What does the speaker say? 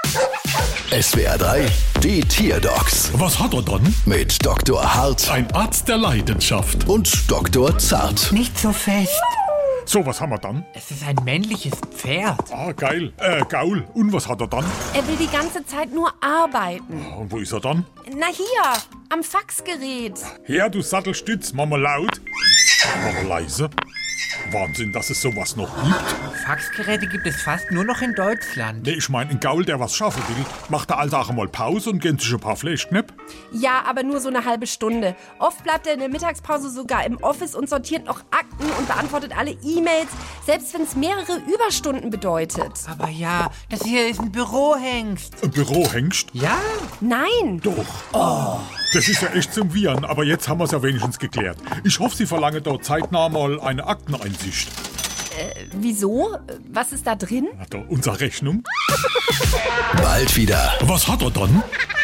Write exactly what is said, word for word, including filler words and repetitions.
S W R drei, die Tierdocs Was hat er dann? mit Doktor Hart Ein Arzt der Leidenschaft. und Doktor Zart. Nicht so fest. So, was haben wir dann? Es ist ein männliches Pferd. Ah, geil. Äh, Gaul. Und was hat er dann? Er will die ganze Zeit nur arbeiten. Und wo ist er dann? Na hier, am Faxgerät. Her, du Sattelstütz. Mach mal laut. Mach mal leise. Wahnsinn, dass es sowas noch gibt. Faxgeräte gibt es fast nur noch in Deutschland. Nee, ich mein, ein Gaul, der was schaffen will, macht er alltag mal Pause und gönnt sich ein paar Fleischknepp. Ja, aber nur so eine halbe Stunde. Oft bleibt er in der Mittagspause sogar im Office und sortiert noch Akten und beantwortet alle E-Mails, selbst wenn es mehrere Überstunden bedeutet. Aber ja, das hier ist ein Bürohengst. Ein Bürohengst? Ja? Nein. Doch. Oh. Das ist ja echt zum Wiehern, aber jetzt haben wir es ja wenigstens geklärt. Ich hoffe, Sie verlangen dort zeitnah mal eine Akteneinsicht. Wieso? Was ist da drin? Hat er unsere Rechnung? Bald wieder. Was hat er dann?